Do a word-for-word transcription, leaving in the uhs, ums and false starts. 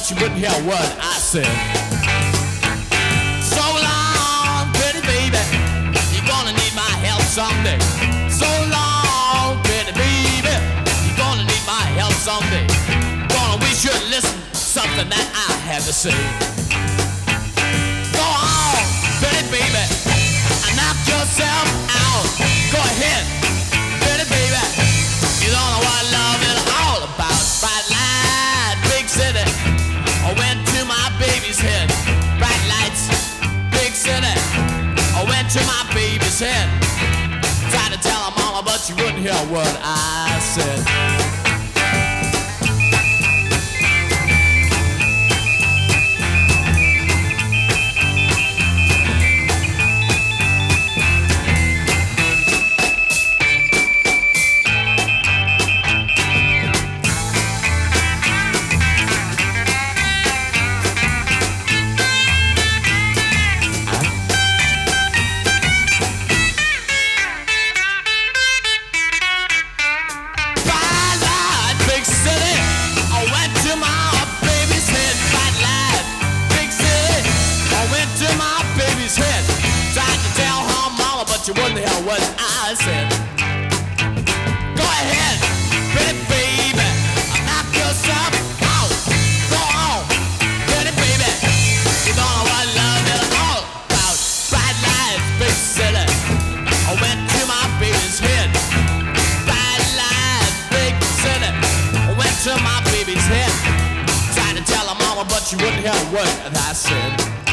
but you wouldn't hear what I said. So long, pretty baby, you're gonna need my help someday. So long, pretty baby, you're gonna need my help someday. Gonna wish you'd listen to something that I had to say. Go on, pretty baby, and knock yourself out. Go ahead, pretty baby, you don't know what love is all about. Bright light, big city, I went to my baby's head. Bright lights, big city, I went to my baby's head. Tried to tell her mama, but she wouldn't hear what I said. You wouldn't hear what I said. Go ahead, pretty baby, knock yourself out. Go on, pretty baby, you don't know what love is all about. Bright lights, big city, I went to my baby's head. Bright lights, big city, I went to my baby's head. Tried to tell her mama, but she wouldn't hear what I said.